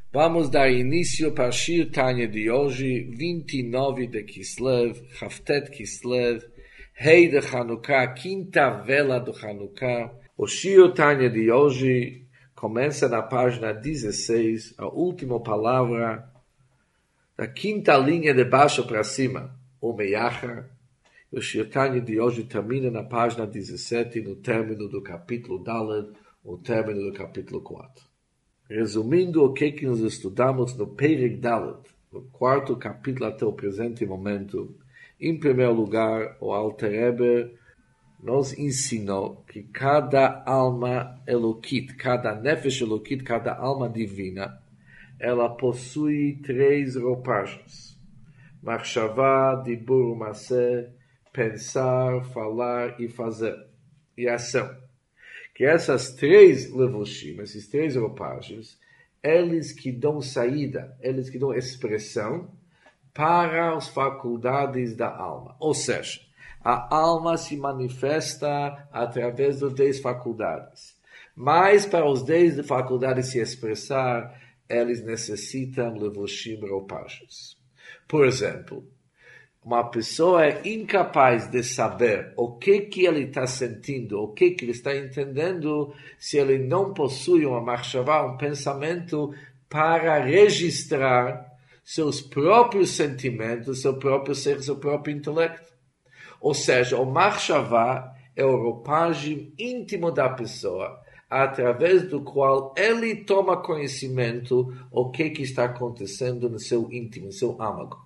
Vamos dar início para Shir Tanya de hoje, 29 de Kislev, Haftet Kislev, Rei de Hanukkah, quinta vela do Hanukkah. O Shir Tanya de hoje começa na página 16, a última palavra da quinta linha de baixo para cima, o Meyachar. O Shir Tanya de hoje termina na página 17, no término do capítulo Daled, o término do capítulo 4. Resumindo o que nós estudamos no Perek Daled, no quarto capítulo até o presente momento, em primeiro lugar, o Alter Rebbe nos ensinou que cada alma Elokit, cada Nefesh Elokit, cada alma divina, ela possui três roupagens: Machshavah, Dibur, Maseh, pensar, falar e fazer, e ação. Que essas três levushim, esses três roupagens, eles que dão saída, eles que dão expressão para as faculdades da alma. Ou seja, a alma se manifesta através das 10 faculdades. Mas para os 10 faculdades se expressar, eles necessitam levushim, roupagens. Por exemplo, uma pessoa é incapaz de saber o que ele está sentindo, o que ele está entendendo, se ele não possui uma machshavah, um pensamento para registrar seus próprios sentimentos, seu próprio ser, seu próprio intelecto. Ou seja, o machshavah é a roupagem íntima da pessoa, através do qual ele toma conhecimento o que está acontecendo no seu íntimo, no seu âmago.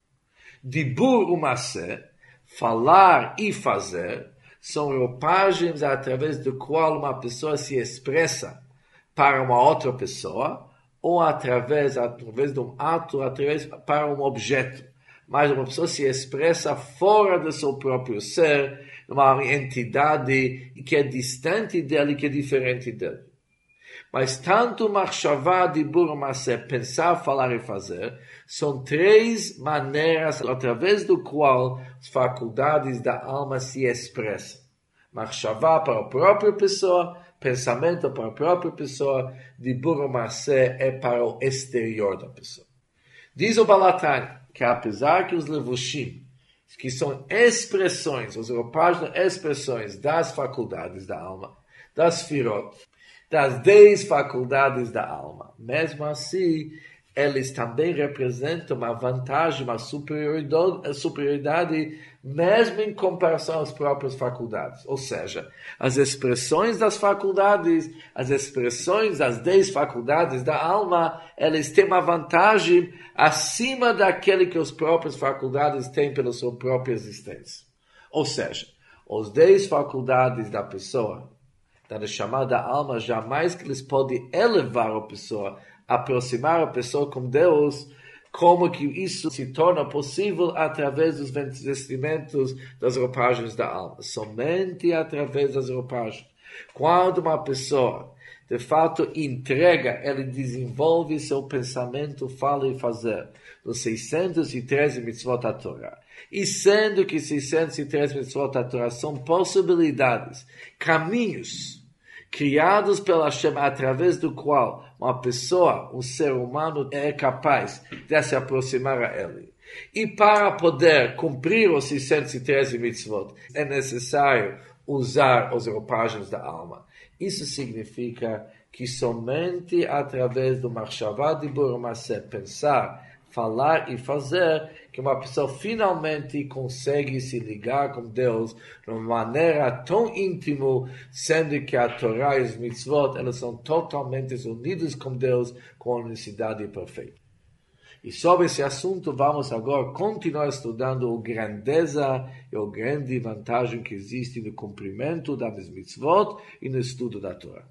Dibur umaseh, falar e fazer, são roupagens através do qual uma pessoa se expressa para uma outra pessoa, ou através de um ato, para um objeto. Mas uma pessoa se expressa fora do seu próprio ser, uma entidade que é distante dele, que é diferente dele. Mas tanto Machshavah, Dibur, Maseh, pensar, falar e fazer, são três maneiras através do qual as faculdades da alma se expressam. Machshavah para a própria pessoa, pensamento para a própria pessoa, Dibur, Maseh é para o exterior da pessoa. Diz o Baal HaTanya que apesar que os levushim, que são expressões, os roupagens, expressões das faculdades da alma, das firot, das 10 faculdades da alma. Mesmo assim, eles também representam uma vantagem, uma superioridade, mesmo em comparação às próprias faculdades. Ou seja, as expressões das faculdades, as expressões das 10 faculdades da alma, eles têm uma vantagem acima daquele que as próprias faculdades têm pela sua própria existência. Ou seja, as 10 faculdades da pessoa, da chamada alma, jamais que eles podem elevar a pessoa, aproximar a pessoa com Deus, como que isso se torna possível através dos vestimentos das roupagens da alma. Somente através das roupagens. Quando uma pessoa, de fato, entrega, ela desenvolve seu pensamento, fala e fazer, nos 613 mitzvot da Torá. E sendo que 613 mitzvot da Torá são possibilidades, caminhos, criados pela Hashem, através do qual uma pessoa, um ser humano, é capaz de se aproximar a ele. E para poder cumprir os 613 mitzvot, é necessário usar as roupagens da alma. Isso significa que somente através do Machshavah, Dibur, Maseh, pensar, falar e fazer, que uma pessoa finalmente consegue se ligar com Deus de uma maneira tão íntima, sendo que a Torá e os mitzvot, elas são totalmente unidas com Deus, com a unicidade perfeita. E sobre esse assunto, vamos agora continuar estudando a grandeza e a grande vantagem que existe no cumprimento das mitzvot e no estudo da Torá.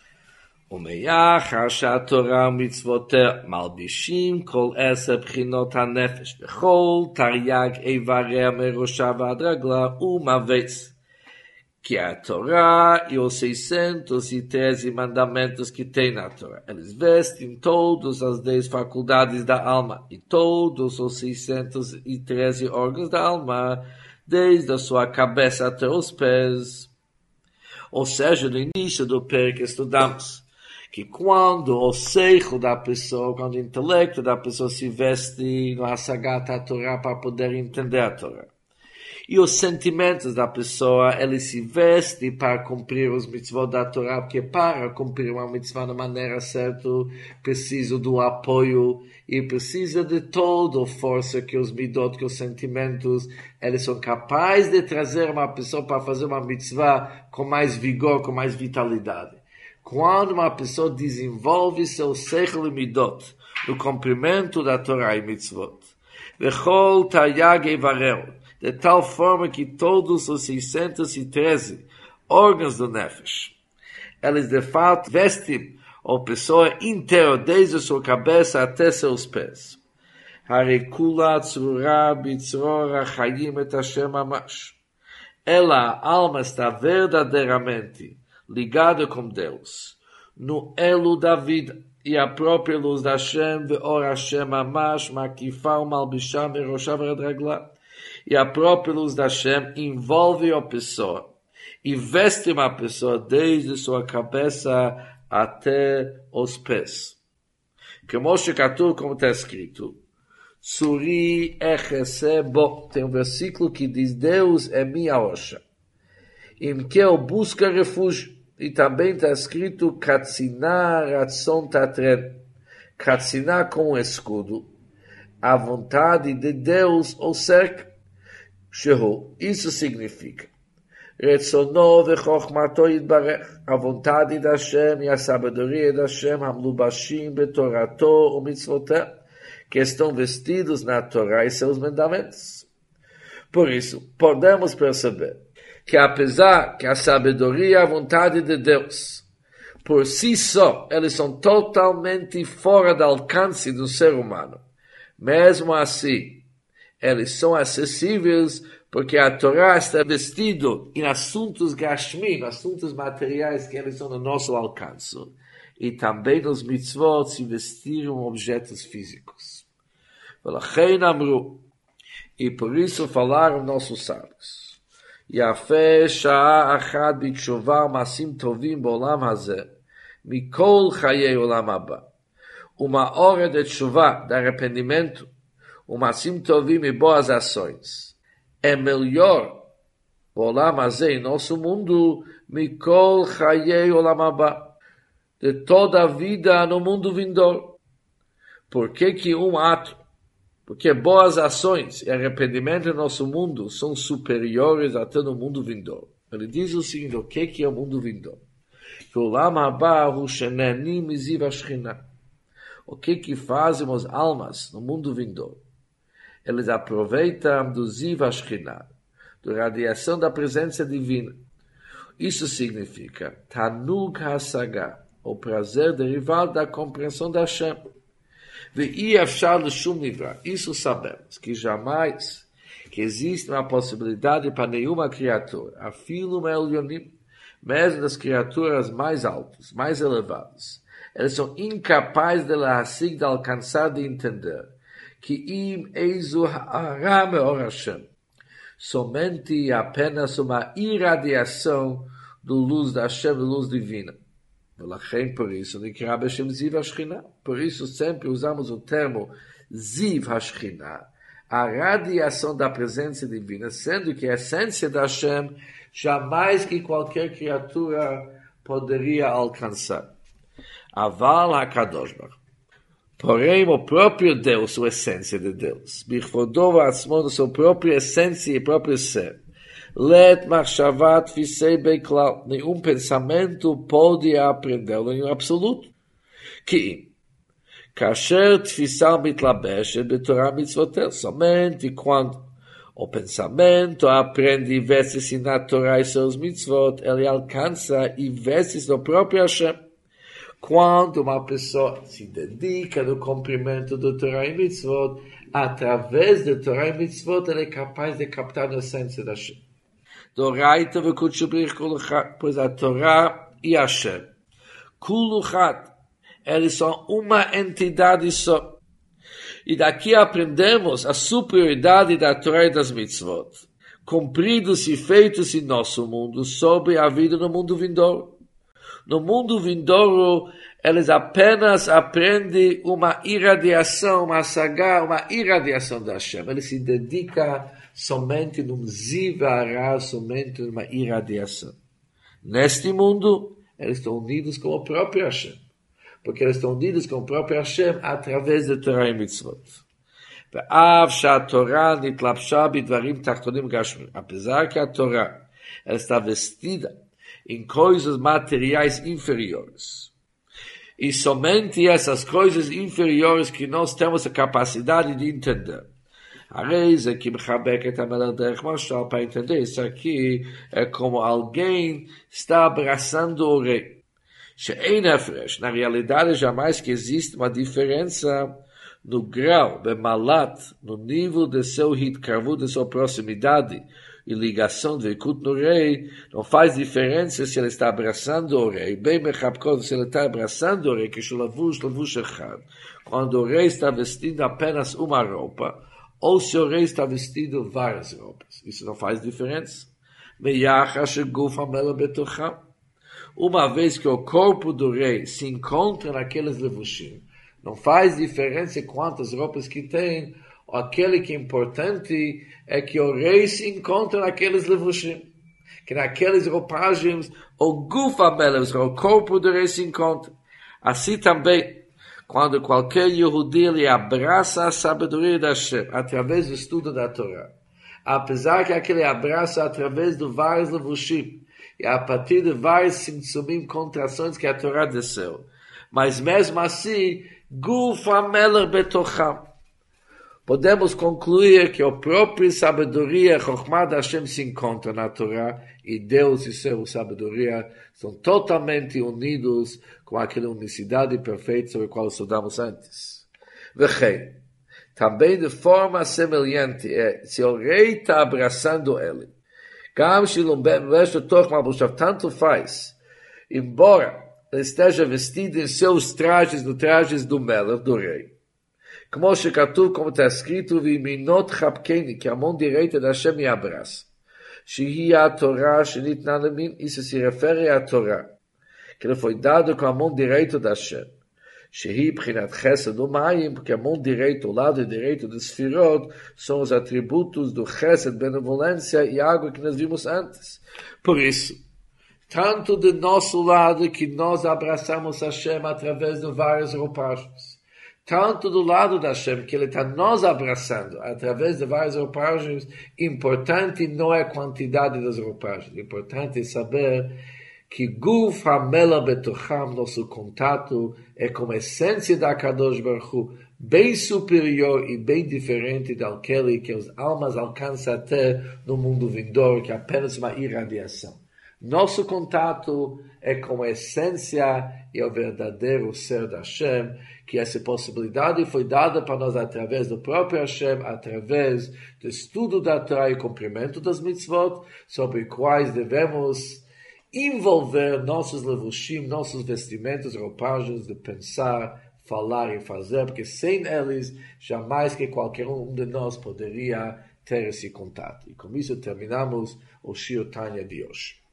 ומאחר שהתורה ומצוותיה מלבישים כל 10 בחינות הנפש בכל תרי"ג איבריה מראשה ועד רגלה ומבס. Que a Torá e os 613 mandamentos que tem na Torá, eles vestem todas as 10 faculdades da alma e todos os 613 órgãos da alma, desde a sua cabeça até os pés. Ou seja, no início do Perek estudamos que quando o seicho da pessoa, quando o intelecto da pessoa se veste no Hasagat HaTorah para poder entender a Torá. E os sentimentos da pessoa, ele se veste para cumprir os mitzvot da Torá, porque para cumprir uma mitzvah da maneira certa, precisa do apoio e precisa de toda a força que os midot, que os sentimentos, eles são capazes de trazer uma pessoa para fazer uma mitzvah com mais vigor, com mais vitalidade. Quando uma pessoa desenvolve seu seichel e midot no cumprimento da Torá e mitzvot, vechol tayag evareu, de tal forma que todos os 613 órgãos do Nefesh, eles de fato vestem a pessoa inteira, desde sua cabeça até seus pés. Harekula tzrura bitzrora chayim et Hashem mamash. Ela, a alma está verdadeiramente ligada com Deus, no elo da vida, e a própria luz da Hashem, ve'or Hashem mamash, makifa u'malbisham eroshav redraglah. E a própria luz da Hashem envolve a pessoa e veste uma pessoa desde sua cabeça até os pés. Como está escrito, Tsuri echese bo. Tem um versículo que diz, Deus é minha rocha, em que eu busco refúgio. E também está escrito, Katsiná ratzon tatren. Katsiná com um escudo. A vontade de Deus o cerca. Isso significa Retzono vechokmato yitbarech, a vontade da Hashem e a sabedoria da Hashem, hamlubashim betorato umitzvotah, que estão vestidos na Torá e seus mandamentos. Por isso, podemos perceber que apesar que a sabedoria e a vontade de Deus, por si só, eles são totalmente fora do alcance do ser humano, mesmo assim, eles são acessíveis porque a Torá está vestido em assuntos gashmim, assuntos materiais que eles são no nosso alcance. E também nos mitzvot se vestiram objetos físicos. E por isso falaram nossos sábios. Yafeh sha'a achad b'tshuva masim tovim b'olam hazeh, mikol chayei olam haba. Uma hora de tshuva, de arrependimento, masim tovim e boas ações, é melhor o olam hazeh, em nosso mundo, mikol chayei olam haba, de toda a vida no mundo vindouro. Por que um ato? Porque boas ações e arrependimento no nosso mundo são superiores até no mundo vindouro. Ele diz o seguinte, o que é o mundo vindouro? Que o olam haba hu shenenim miziv hashchina. O que fazem as almas no mundo vindouro? Eles aproveitam do Ziv HaShekhinah, da radiação da presença divina. Isso significa Tanug HaSagah, o prazer derivado da compreensão da Hashem. Ve'iyafshar l'shum nivra. Isso sabemos, que jamais que existe uma possibilidade para nenhuma criatura, afilo me'elyonim, mesmo das criaturas mais altas, mais elevadas. Eles são incapazes de alcançar, de entender que im eizu ha'ara me'or Hashem, somente apenas uma irradiação do luz da Hashem, da luz divina. Por isso, por isso sempre usamos o termo Ziv HaShekhinah, a radiação da presença divina, sendo que a essência da Hashem jamais que qualquer criatura poderia alcançar. Aval HaKadosh Baruch. Porém, o próprio Deus, sua essência de Deus, Bichvodov Atzmo, sua própria essência e próprio ser, Let Machshavat Fisei Beklal, nenhum pensamento pode aprendê-lo em absoluto. Que Kasher Tfisal Mitlabeshet Betorah Mitzvotel, somente quando o pensamento aprende e veste-se na Torá e seus mitzvot, ele alcança e veste-se no próprio Hashem. Quando uma pessoa se dedica no cumprimento do Torá e mitzvot, através do Torá e mitzvot, ele é capaz de captar a essência da Hashem. Doraita v'kutchubrich kuluchat, pois a Torá e a Hashem, kuluchat, eles são uma entidade só. E daqui aprendemos a superioridade da Torá e das mitzvot, cumpridos e feitos em nosso mundo, sobre a vida no mundo vindouro. No mundo vindouro, eles apenas aprendem uma irradiação, uma sagá, uma irradiação da Hashem. Ele se dedica somente num zivará, somente numa irradiação. Neste mundo, eles estão unidos com o próprio Hashem. Porque eles estão unidos com o próprio Hashem através de Torah e Mitzvot. Apesar que a Torá ela está vestida em coisas materiais inferiores. E somente essas coisas inferiores que nós temos a capacidade de entender. Para entender isso aqui, é como alguém está abraçando o rei. Na realidade, jamais que existe uma diferença no grau, bemalat, no nível de seu hitkarvut, de sua proximidade e ligação de Ikut no rei, não faz diferença se ele está abraçando o rei, bem mechapkot, se ele está abraçando o rei, que lavush echad, quando o rei está vestindo apenas uma roupa, ou se o rei está vestindo várias roupas. Isso não faz diferença. Uma vez que o corpo do rei se encontra naqueles levushim, não faz diferença quantas roupas que tem, aquele que é importante é que o rei se encontra naqueles levushim, que naqueles roupagens o gufa melech, o corpo do rei se encontra. Assim também, quando qualquer Yehudi ele abraça a sabedoria da Hashem através do estudo da Torá, apesar que aquele abraça através de vários levushim, e a partir de vários simtsumim, contrações que a Torá desceu, mas mesmo assim, gufa melech betocham, podemos concluir que a própria sabedoria, Chokhmah da Hashem, se encontra na Torá, e Deus e sua sabedoria são totalmente unidos com aquela unicidade perfeita sobre a qual estudamos antes. Vechei, também de forma semelhante, se o rei está abraçando ele, tanto faz, embora ele esteja vestido em seus trajes, nos trajes do Melech, do rei. Como está escrito, Viminot Chapkeni, que a mão direita da Hashem me abraça. Shehi a Torá, Shenitna Lemin, isso se refere à Torá, que ele foi dado com a mão direita da Hashem. Shehi Pchinat Chesed Umayim, porque a mão direita, o lado direito do Sfirot, são os atributos do Chesed, benevolência e água que nós vimos antes. Por isso, tanto do nosso lado que nós abraçamos Hashem através de várias roupagens, tanto do lado da Hashem, que ele está nos abraçando através de várias roupagens, importante não é a quantidade das roupagens, importante é saber que Guf HaMelech Betocham, nosso contato, é como a essência da Kadosh Baruch Hu, bem superior e bem diferente daquele que as almas alcançam até no mundo vindouro, que é apenas uma irradiação. Nosso contato é como a essência e o verdadeiro ser da Hashem, que essa possibilidade foi dada para nós através do próprio Hashem, através do estudo da Torá e cumprimento das mitzvot, sobre quais devemos envolver nossos levushim, nossos vestimentos, roupagens, de pensar, falar e fazer, porque sem eles, jamais que qualquer um de nós poderia ter esse contato. E com isso terminamos o Shir Tanya de hoje.